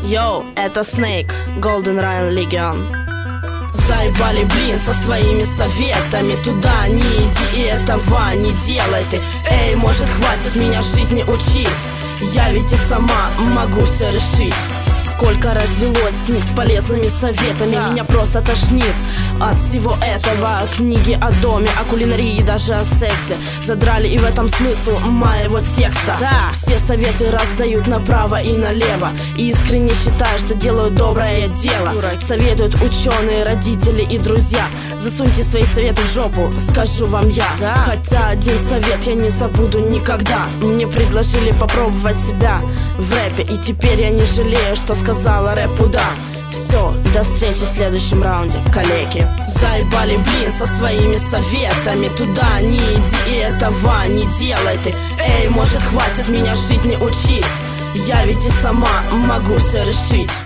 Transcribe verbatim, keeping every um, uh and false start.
Йоу, это Снейк, Golden Ryan Legion. Заебали, блин, со своими советами. Туда не иди и этого не делай ты. Эй, может, хватит меня жизни учить? Я ведь и сама могу все решить. Сколько развелось книг с полезными советами, да. Меня просто тошнит от всего этого. Книги о доме, о кулинарии, даже о сексе задрали, и в этом смысл моего текста, да. Все советы раздают направо и налево, и искренне считаю, что делают доброе дело. Дурак. Советуют ученые, родители и друзья. Засуньте свои советы в жопу, скажу вам я, да. Хотя один совет я не забуду никогда. Мне предложили попробовать себя в рэпе, и теперь я не жалею, что сказала рэпу да. Все, до встречи в следующем раунде, коллеги. Заебали, блин, со своими советами. Туда не иди и этого не делай ты. Эй, может, хватит меня жизни учить? Я ведь и сама могу все решить.